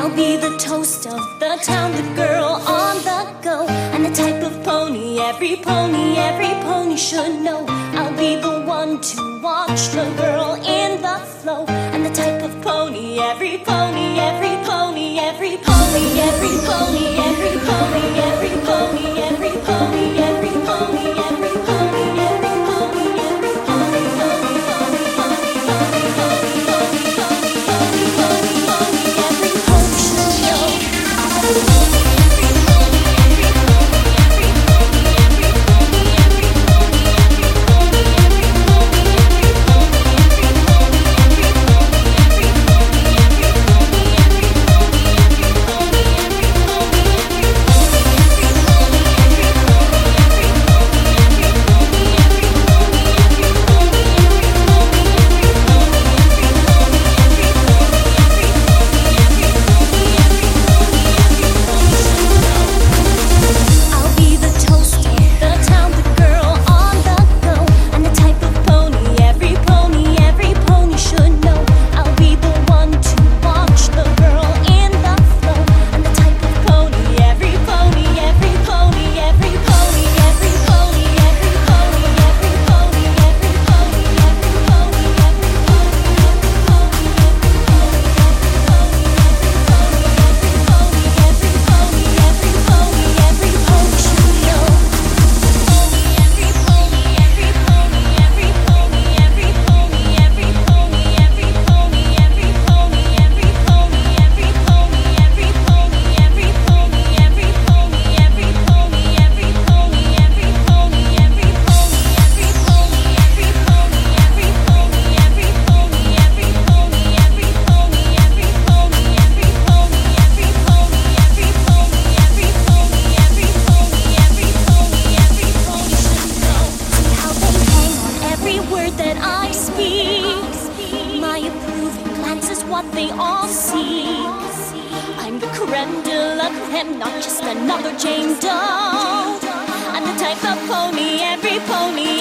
I'll be the toast of the town, the girl on the go, and the type of pony every pony should know. I'll be the one to watch the girl in the flow, and the type of pony every pony, every pony, every pony, every pony, every pony, every pony, every pony, every pony, every pony, every pony, every pony, every pony should know. What they all see. I'm the creme de la creme, not just another Jane Doe. I'm the type of pony every pony